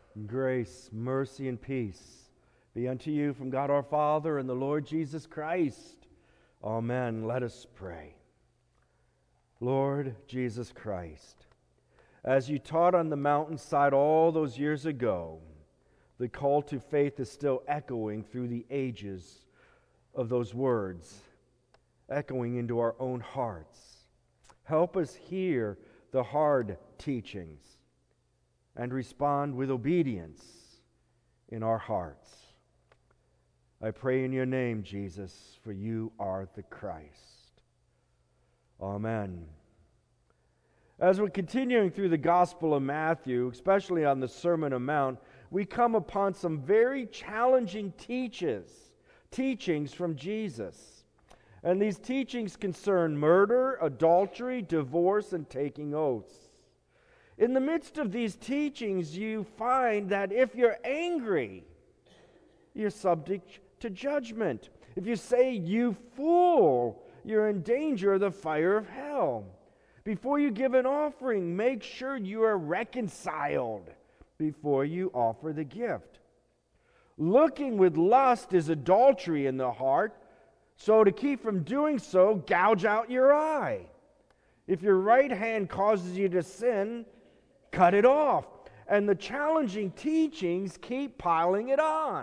Grace, mercy, and peace be unto you from God our Father and the Lord Jesus Christ. Amen. Let us pray. Lord Jesus Christ, as you taught on the mountainside all those years ago, the call to faith is still echoing through the ages of those words, echoing into our own hearts. Help us hear the hard teachings and respond with obedience in our hearts. I pray in your name, Jesus, for you are the Christ. Amen. As we're continuing through the Gospel of Matthew, especially on the Sermon on the Mount, we come upon some very challenging teachings from Jesus. And these teachings concern murder, adultery, divorce, and taking oaths. In the midst of these teachings, you find that if you're angry, you're subject to judgment. If you say, "You fool," you're in danger of the fire of hell. Before you give an offering, make sure you are reconciled before you offer the gift. Looking with lust is adultery in the heart, so to keep from doing so, gouge out your eye. If your right hand causes you to sin, cut it off. And the challenging teachings keep piling it on.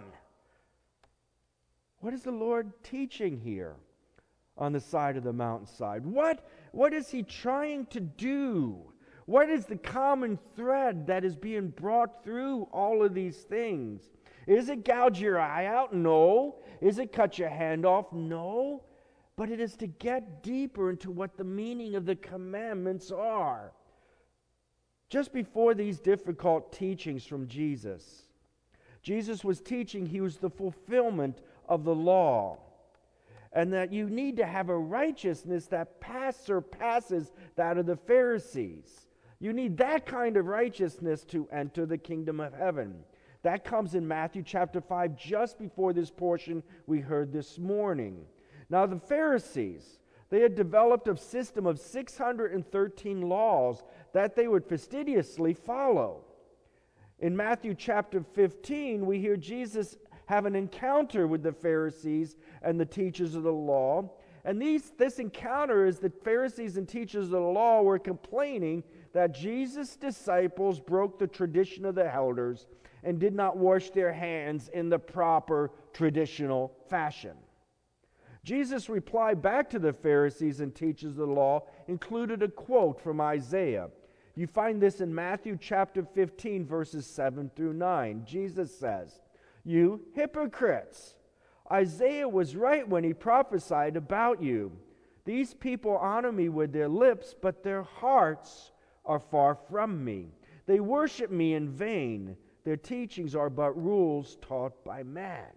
What is the Lord teaching here on the side of the mountainside? What is he trying to do? What is the common thread that is being brought through all of these things? Is it gouge your eye out? No. Is it cut your hand off? No. But it is to get deeper into what the meaning of the commandments are. Just before these difficult teachings from Jesus was teaching he was the fulfillment of the law, and that you need to have a righteousness that surpasses that of the Pharisees. You need that kind of righteousness to enter the kingdom of heaven. That comes in Matthew chapter 5, just before this portion we heard this morning. Now the Pharisees, they had developed a system of 613 laws that they would fastidiously follow. In Matthew chapter 15, we hear Jesus have an encounter with the Pharisees and the teachers of the law. And this encounter is the Pharisees and teachers of the law were complaining that Jesus' disciples broke the tradition of the elders and did not wash their hands in the proper traditional fashion. Jesus' reply back to the Pharisees and teachers of the law included a quote from Isaiah. You find this in Matthew chapter 15, verses 7 through 9. Jesus says, "You hypocrites! Isaiah was right when he prophesied about you. These people honor me with their lips, but their hearts are far from me. They worship me in vain. Their teachings are but rules taught by man."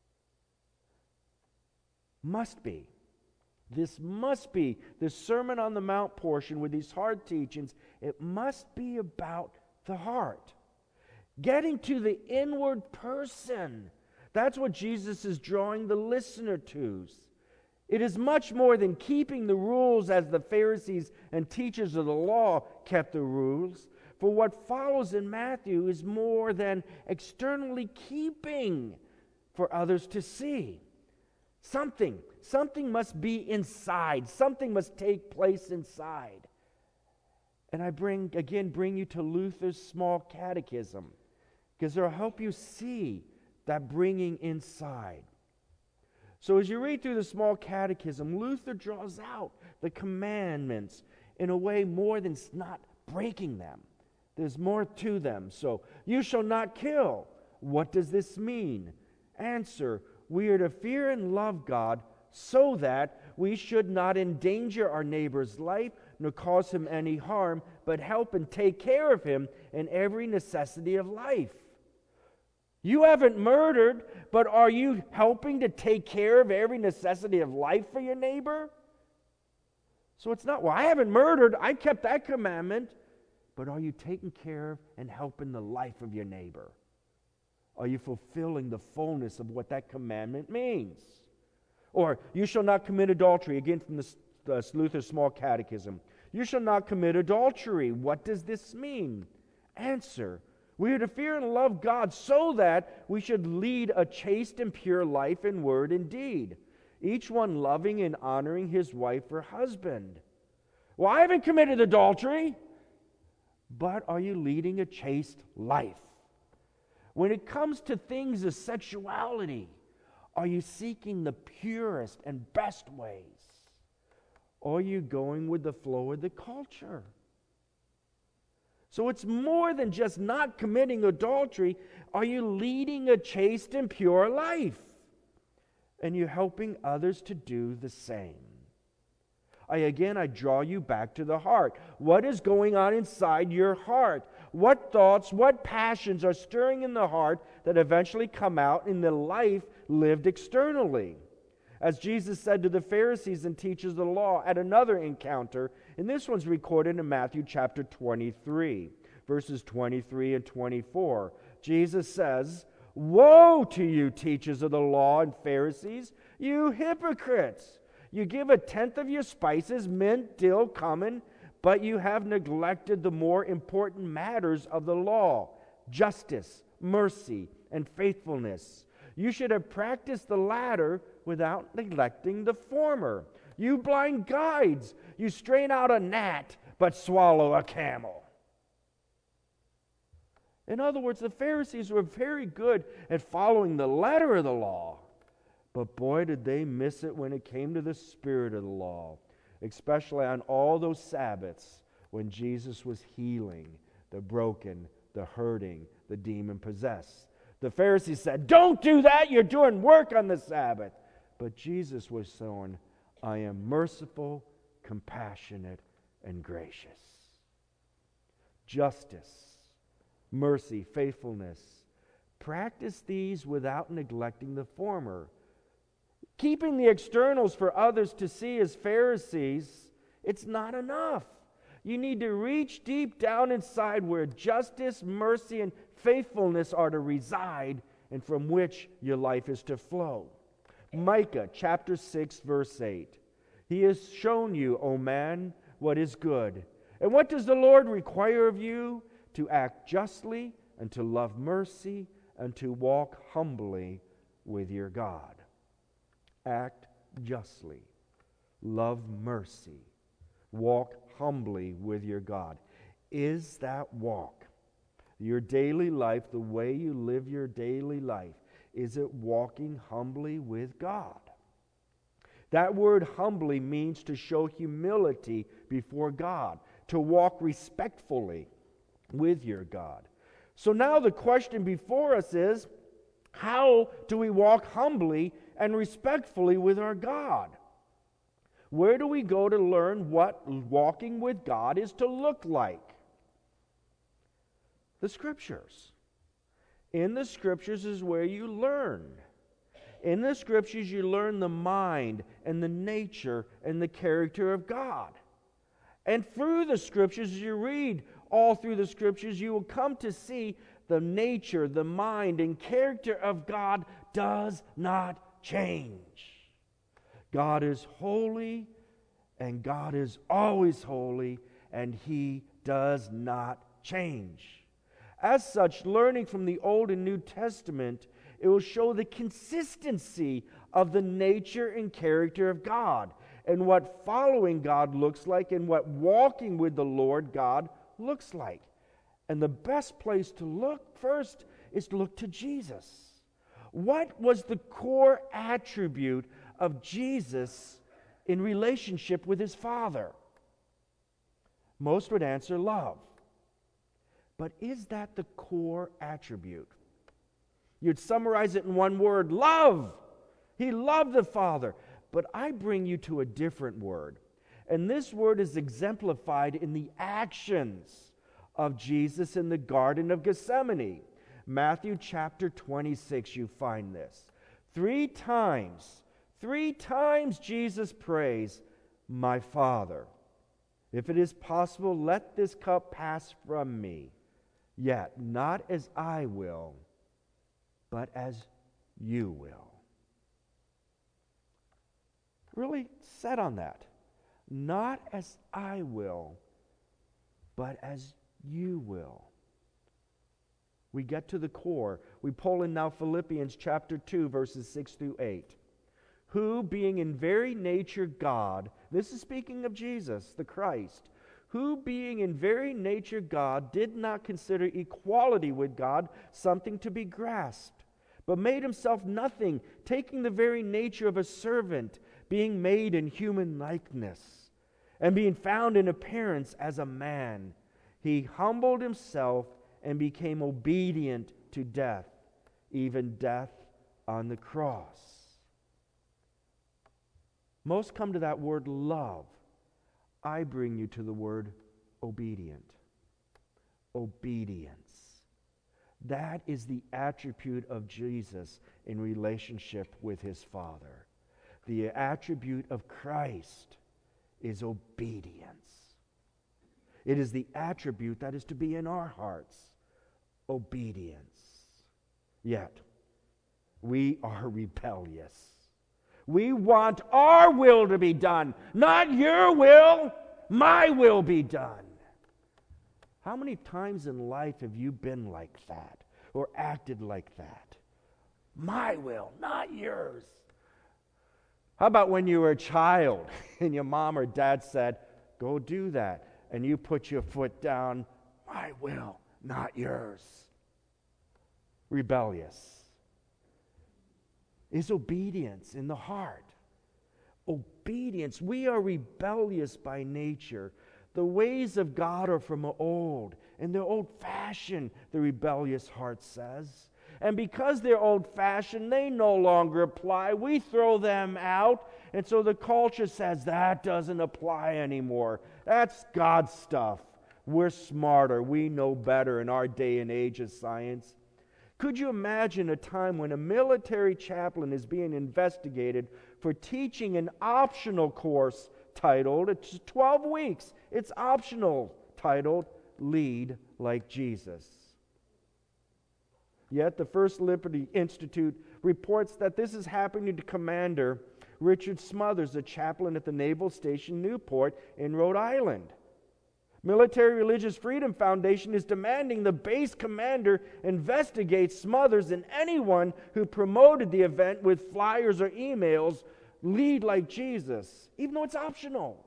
This must be the Sermon on the Mount portion with these hard teachings. It must be about the heart. Getting to the inward person. That's what Jesus is drawing the listener to. It is much more than keeping the rules as the Pharisees and teachers of the law kept the rules. For what follows in Matthew is more than externally keeping for others to see. Something must be inside. Something must take place inside. And I bring you to Luther's Small Catechism, because it'll help you see that bringing inside. So as you read through the Small Catechism, Luther draws out the commandments in a way more than not breaking them. There's more to them. So, you shall not kill. What does this mean? Answer, we are to fear and love God so that we should not endanger our neighbor's life nor cause him any harm, but help and take care of him in every necessity of life. You haven't murdered, but are you helping to take care of every necessity of life for your neighbor? So it's not, well, I haven't murdered, I kept that commandment, but are you taking care of and helping the life of your neighbor? Are you fulfilling the fullness of what that commandment means? Or, you shall not commit adultery, again from the Luther's Small Catechism. You shall not commit adultery. What does this mean? Answer, We are to fear and love God so that we should lead a chaste and pure life in word and deed, each one loving and honoring his wife or husband. Well, I haven't committed adultery, but are you leading a chaste life? When it comes to things of sexuality, are you seeking the purest and best ways? Or are you going with the flow of the culture? So it's more than just not committing adultery. Are you leading a chaste and pure life? And you helping others to do the same? I draw you back to the heart. What is going on inside your heart? What thoughts, what passions are stirring in the heart that eventually come out in the life lived externally? As Jesus said to the Pharisees and teachers of the law at another encounter, and this one's recorded in Matthew chapter 23, verses 23 and 24. Jesus says, "Woe to you, teachers of the law and Pharisees, you hypocrites! You give a tenth of your spices, mint, dill, cumin, but you have neglected the more important matters of the law, justice, mercy, and faithfulness. You should have practiced the latter without neglecting the former. You blind guides, you strain out a gnat, but swallow a camel." In other words, the Pharisees were very good at following the letter of the law, but boy, did they miss it when it came to the spirit of the law, especially on all those Sabbaths when Jesus was healing the broken, the hurting, the demon-possessed. The Pharisees said, "Don't do that, you're doing work on the Sabbath." But Jesus was saying, "I am merciful, compassionate, and gracious." Justice, mercy, faithfulness. Practice these without neglecting the former. Keeping the externals for others to see as Pharisees, it's not enough. You need to reach deep down inside where justice, mercy, and faithfulness are to reside and from which your life is to flow. Micah chapter 6, verse 8. "He has shown you, O man, what is good. And what does the Lord require of you? To act justly, and to love mercy, and to walk humbly with your God." Act justly, love mercy, walk humbly with your God. Is that walk, your daily life, the way you live your daily life, is it walking humbly with God? That word humbly means to show humility before God, to walk respectfully with your God. So now the question before us is, how do we walk humbly and respectfully with our God? Where do we go to learn what walking with God is to look like? The Scriptures. In the Scriptures is where you learn. In the Scriptures you learn the mind and the nature and the character of God. And through the Scriptures, as you read all through the Scriptures, you will come to see the nature, the mind, and character of God does not change. God is holy, and God is always holy, and He does not change. As such, learning from the Old and New Testament, it will show the consistency of the nature and character of God, and what following God looks like, and what walking with the Lord God looks like. And the best place to look first is to look to Jesus. What was the core attribute of Jesus in relationship with His Father? Most would answer love. But is that the core attribute? You'd summarize it in one word: love. He loved the Father. But I bring you to a different word. And this word is exemplified in the actions of Jesus in the Garden of Gethsemane. Matthew chapter 26, you find this. Three times Jesus prays, "My Father, if it is possible, let this cup pass from me. Yet not as I will, but as you will." Really set on that. Not as I will, but as you will. We get to the core. We pull in now Philippians chapter 2, verses 6 through 8. Who, being in very nature God, this is speaking of Jesus, the Christ, who, being in very nature God, did not consider equality with God something to be grasped, but made himself nothing, taking the very nature of a servant, being made in human likeness, and being found in appearance as a man. He humbled himself and became obedient to death, even death on the cross. Most come to that word love. I bring you to the word obedient. Obedience. That is the attribute of Jesus in relationship with his Father. The attribute of Christ is obedience. It is the attribute that is to be in our hearts. Obedience. Yet, we are rebellious. We want our will to be done, not your will. My will be done. How many times in life have you been like that or acted like that? My will, not yours. How about when you were a child and your mom or dad said, go do that, and you put your foot down, my will, not yours. Rebellious. Is obedience in the heart. Obedience. We are rebellious by nature. The ways of God are from old, and they're old-fashioned, the rebellious heart says. And because they're old-fashioned, they no longer apply. We throw them out, and so the culture says that doesn't apply anymore. That's God's stuff. We're smarter. We know better in our day and age of science. Could you imagine a time when a military chaplain is being investigated for teaching an optional course titled, it's 12 weeks, it's optional, titled, Lead Like Jesus? Yet the First Liberty Institute reports that this is happening to Commander Richard Smothers, a chaplain at the Naval Station Newport in Rhode Island. Military Religious Freedom Foundation is demanding the base commander investigate Smothers and anyone who promoted the event with flyers or emails, Lead Like Jesus, even though it's optional.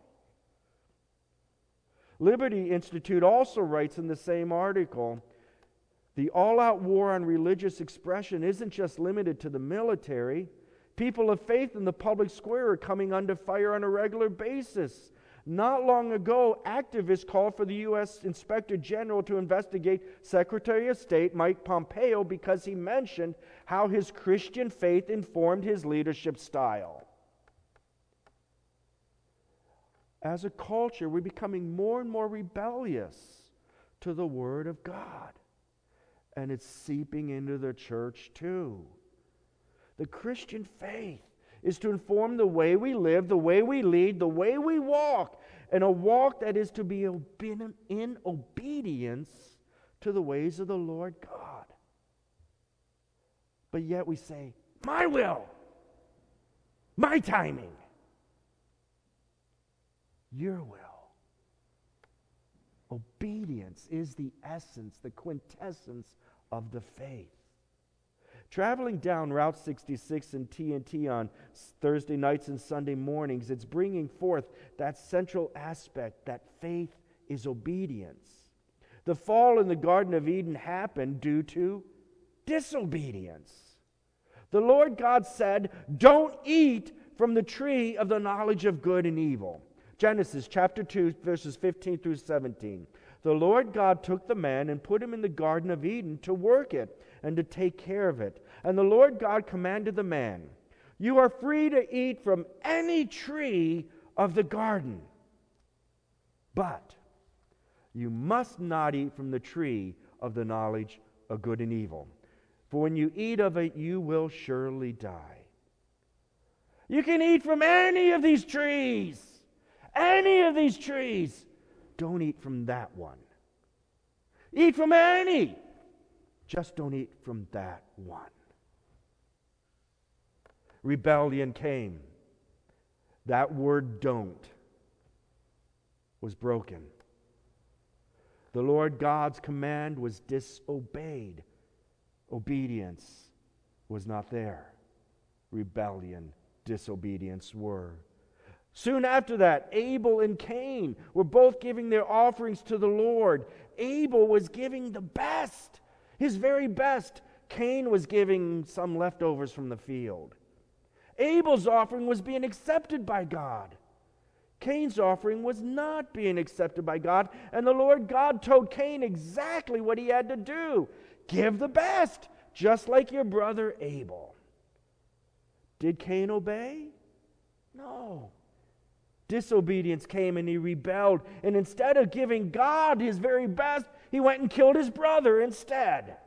Liberty Institute also writes in the same article, the all-out war on religious expression isn't just limited to the military. People of faith in the public square are coming under fire on a regular basis. Not long ago, activists called for the U.S. Inspector General to investigate Secretary of State Mike Pompeo because he mentioned how his Christian faith informed his leadership style. As a culture, we're becoming more and more rebellious to the Word of God. And it's seeping into the church too. The Christian faith is to inform the way we live, the way we lead, the way we walk, and a walk that is to be in obedience to the ways of the Lord God. But yet we say, my will, my timing, your will. Obedience is the essence, the quintessence of the faith. Traveling down Route 66 and TNT on Thursday nights and Sunday mornings, it's bringing forth that central aspect that faith is obedience. The fall in the Garden of Eden happened due to disobedience. The Lord God said, don't eat from the tree of the knowledge of good and evil. Genesis chapter 2, verses 15 through 17. The Lord God took the man and put him in the Garden of Eden to work it and to take care of it. And the Lord God commanded the man, you are free to eat from any tree of the garden, but you must not eat from the tree of the knowledge of good and evil. For when you eat of it, you will surely die. You can eat from any of these trees. Any of these trees. Don't eat from that one. Eat from any. Just don't eat from that one. Rebellion came. That word don't was broken. The Lord God's command was disobeyed. Obedience was not there. Rebellion, disobedience were. Soon after that, Abel and Cain were both giving their offerings to the Lord. Abel was giving the best, his very best. Cain was giving some leftovers from the field. Abel's offering was being accepted by God. Cain's offering was not being accepted by God, and the Lord God told Cain exactly what he had to do. Give the best, just like your brother Abel. Did Cain obey? No. Disobedience came and he rebelled, and instead of giving God his very best, he went and killed his brother instead.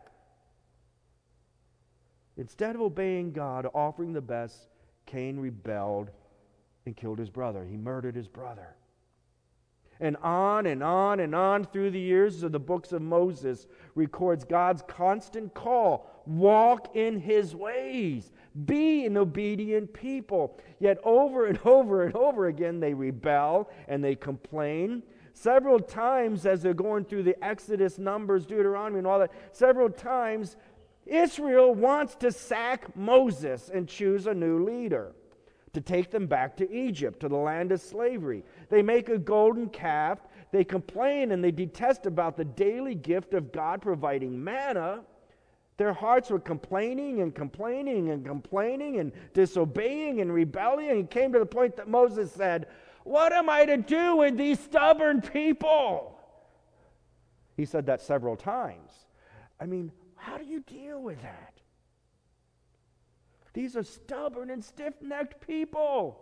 Instead of obeying God, offering the best, Cain rebelled and killed his brother. He murdered his brother. And on and on and on through the years of the books of Moses records God's constant call. Walk in his ways. Be an obedient people. Yet over and over and over again they rebel and they complain. Several times as they're going through the Exodus, Numbers, Deuteronomy and all that, several times Israel wants to sack Moses and choose a new leader to take them back to Egypt, to the land of slavery. They make a golden calf. They complain and they detest about the daily gift of God providing manna. Their hearts were complaining and complaining and complaining and disobeying and rebelling. And it came to the point that Moses said, "What am I to do with these stubborn people?" He said that several times. I mean, how do you deal with that? These are stubborn and stiff-necked people.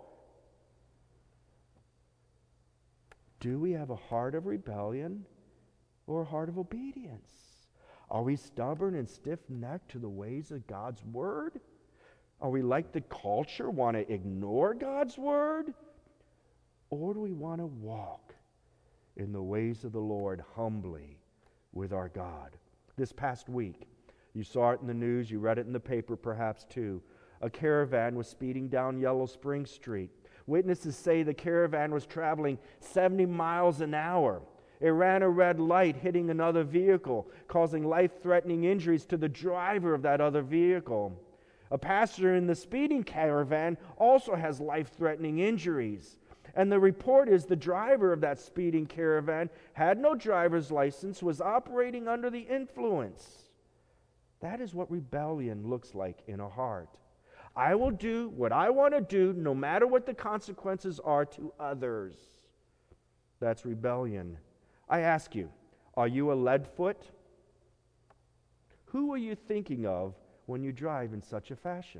Do we have a heart of rebellion or a heart of obedience? Are we stubborn and stiff-necked to the ways of God's word? Are we like the culture, want to ignore God's word? Or do we want to walk in the ways of the Lord humbly with our God? This past week, you saw it in the news, you read it in the paper perhaps too. A caravan was speeding down Yellow Spring Street. Witnesses say the caravan was traveling 70 miles an hour. It ran a red light, hitting another vehicle, causing life-threatening injuries to the driver of that other vehicle. A passenger in the speeding caravan also has life-threatening injuries. And the report is the driver of that speeding caravan had no driver's license, was operating under the influence. That is what rebellion looks like in a heart. I will do what I want to do no matter what the consequences are to others. That's rebellion. I ask you, are you a leadfoot? Who are you thinking of when you drive in such a fashion?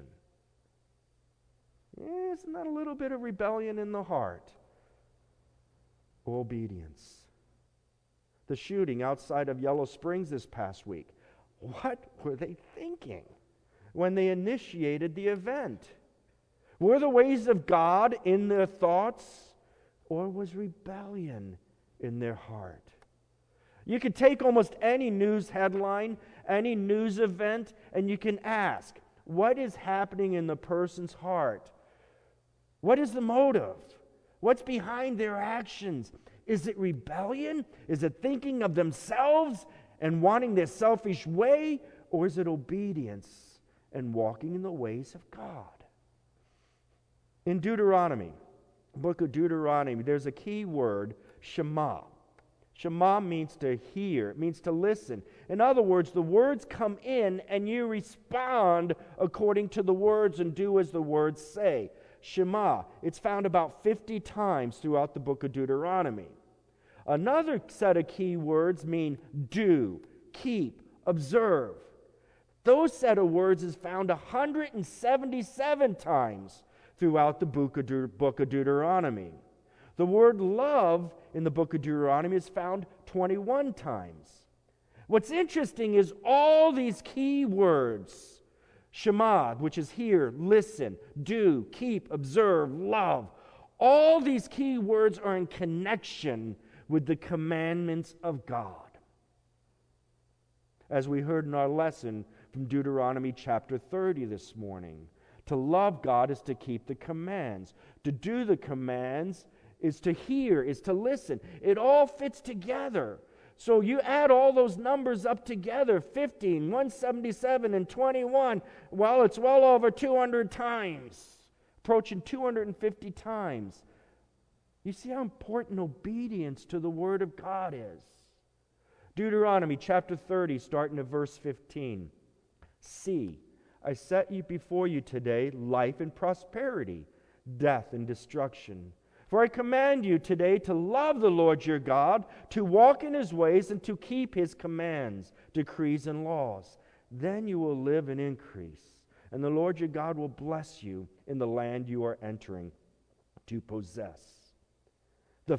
Isn't that a little bit of rebellion in the heart? Or obedience? The shooting outside of Yellow Springs this past week. What were they thinking when they initiated the event? Were the ways of God in their thoughts, or was rebellion in their heart? You could take almost any news headline, any news event, and you can ask, what is happening in the person's heart? What is the motive? What's behind their actions? Is it rebellion? Is it thinking of themselves and wanting their selfish way? Or is it obedience and walking in the ways of God? In Deuteronomy, book of Deuteronomy, there's a key word, Shema. Shema means to hear. It means to listen. In other words, the words come in and you respond according to the words and do as the words say. Shema. It's found about 50 times throughout the book of Deuteronomy. Another set of key words mean do, keep, observe. Those set of words is found 177 times throughout the book of Deuteronomy. The word love in the book of Deuteronomy is found 21 times. What's interesting is all these key words, Shema, which is hear, listen, do, keep, observe, love, all these key words are in connection with the commandments of God. As we heard in our lesson from Deuteronomy chapter 30 this morning, to love God is to keep the commands. To do the commands is to hear, is to listen. It all fits together. So you add all those numbers up together, 15, 177, and 21. Well, it's well over 200 times, approaching 250 times. You see how important obedience to the Word of God is. Deuteronomy chapter 30, starting at verse 15. See, I set you before you today life and prosperity, death and destruction. For I command you today to love the Lord your God, to walk in His ways, and to keep His commands, decrees, and laws. Then you will live and increase, and the Lord your God will bless you in the land you are entering to possess. The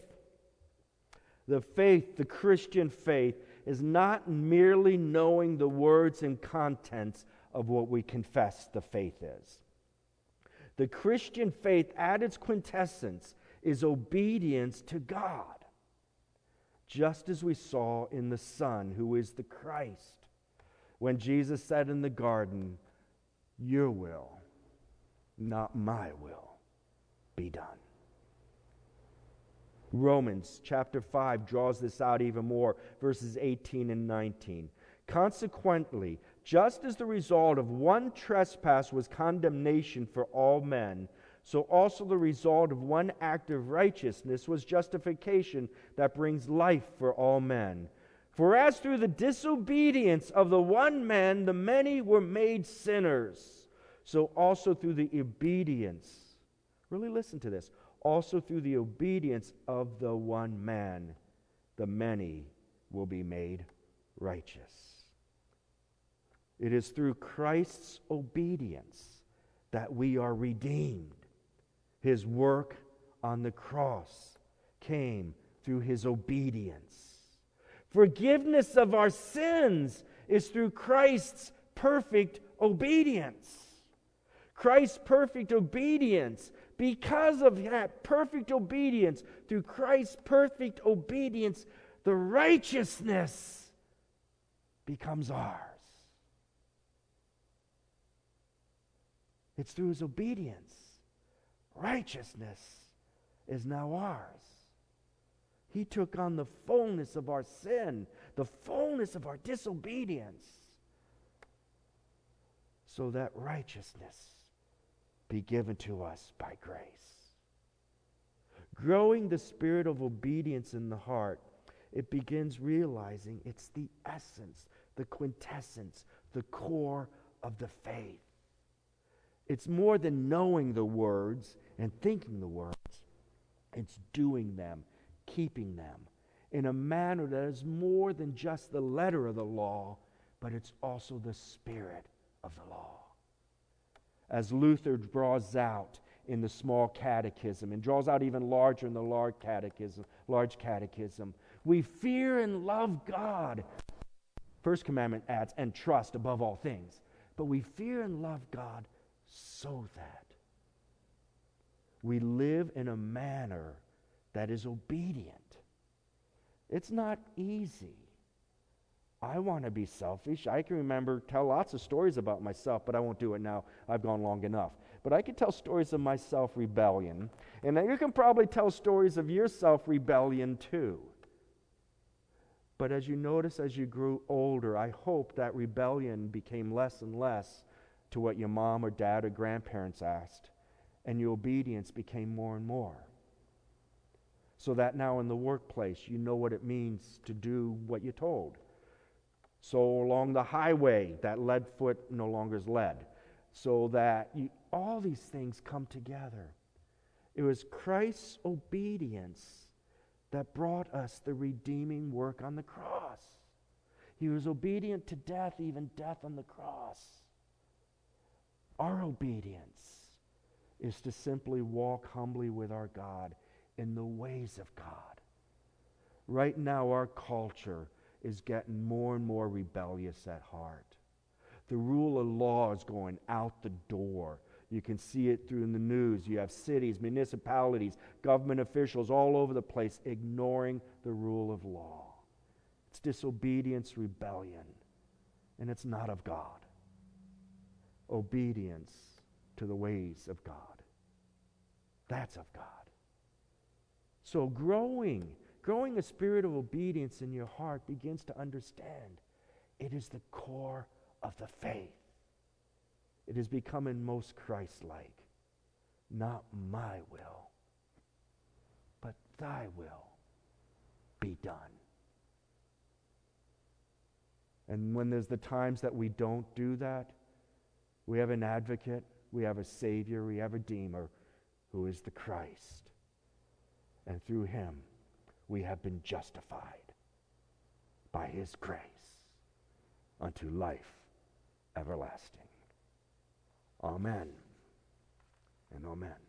Christian faith, is not merely knowing the words and contents of what we confess the faith is. The Christian faith, at its quintessence, is obedience to God, just as we saw in the Son, who is the Christ, when Jesus said in the garden, "Your will, not my will, be done." Romans chapter 5 draws this out even more, verses 18 and 19. Consequently, just as the result of one trespass was condemnation for all men, so also the result of one act of righteousness was justification that brings life for all men. For as through the disobedience of the one man the many were made sinners, so also through the obedience, really listen to this, also through the obedience of the one man, the many will be made righteous. It is through Christ's obedience that we are redeemed. His work on the cross came through His obedience. Forgiveness of our sins is through Christ's perfect obedience. Christ's perfect obedience. Because of that perfect obedience, through Christ's perfect obedience, the righteousness becomes ours. It's through His obedience. Righteousness is now ours. He took on the fullness of our sin, the fullness of our disobedience, so that righteousness be given to us by grace. Growing the spirit of obedience in the heart, it begins realizing it's the essence, the quintessence, the core of the faith. It's more than knowing the words and thinking the words. It's doing them, keeping them in a manner that is more than just the letter of the law, but it's also the spirit of the law. As Luther draws out in the small catechism and draws out even larger in the large catechism, we fear and love God. First commandment adds, and trust above all things. But we fear and love God so that we live in a manner that is obedient. It's not easy. I want to be selfish. I can tell lots of stories about myself, but I won't do it now. I've gone long enough. But I can tell stories of my self-rebellion. And you can probably tell stories of your self-rebellion too. But as you notice, as you grew older, I hope that rebellion became less and less to what your mom or dad or grandparents asked, and your obedience became more and more. So that now in the workplace, you know what it means to do what you're told. So along the highway, that lead foot no longer is led. So that all these things come together. It was Christ's obedience that brought us the redeeming work on the cross. He was obedient to death, even death on the cross. Our obedience is to simply walk humbly with our God in the ways of God. Right now, our culture is getting more and more rebellious at heart. The rule of law is going out the door. You can see it through the news. You have cities, municipalities, government officials all over the place ignoring the rule of law. It's disobedience, rebellion, and it's not of God. Obedience to the ways of God. That's of God. So growing growing a spirit of obedience in your heart begins to understand it is the core of the faith. It is becoming most Christ-like. Not my will, but thy will be done. And when there's the times that we don't do that, we have an advocate, we have a Savior, we have a Redeemer who is the Christ. And through him, we have been justified by his grace unto life everlasting. Amen and amen.